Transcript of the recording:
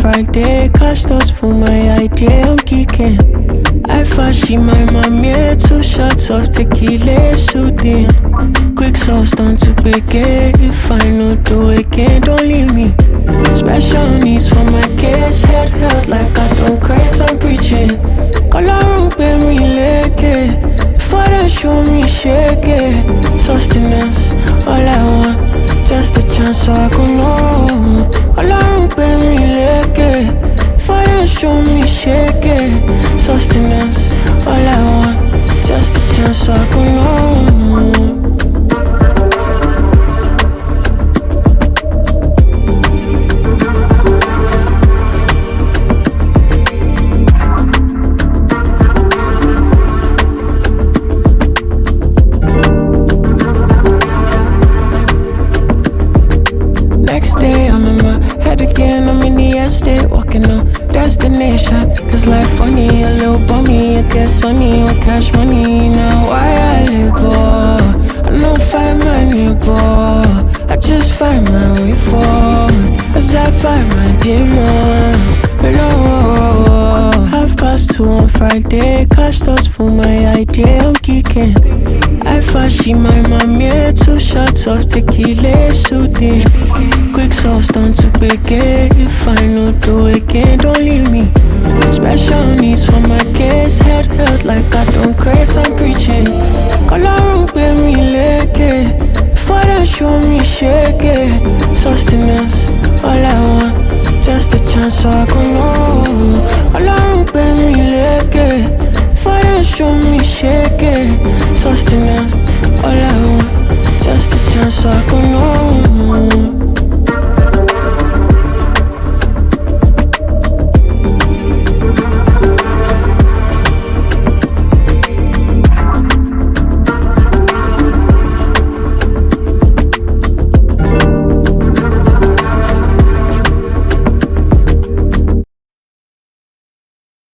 Friday, cash those for my idea, I'm geeking. I fashi my mommy, 2 shots of tequila, shooting. Quick sauce down to bake. If I no do again, don't leave me. Special needs for my kids, head held like I don't craze, I'm preaching. Color pay me leke, before they show me shake it. Sustenance, all I want, just a chance so I can know. Color pay me leke, before they show me shake it. Sustenance, all I want, just a chance so I can know. Walking on destination, cause life funny, a little bummy, I get sunny with cash money. Now why I live, boy? I don't find my new boy, I just find my way forward as I find my demons. Hello, 2:30 on Friday, cash those for my idea, I'm geeking. I fashi my mommy, 2 shots of tequila, shooting. Quick sauce down to bake. If I no do again, don't leave me. Special needs for my kids, head held like I don't craze, I'm preaching. Color pay me leke, before they show me shake it. Sustenance, all I want, just a chance so I can know. Color pay me leke, before they show me shake it. Sustenance, all I want, just a chance so I can know.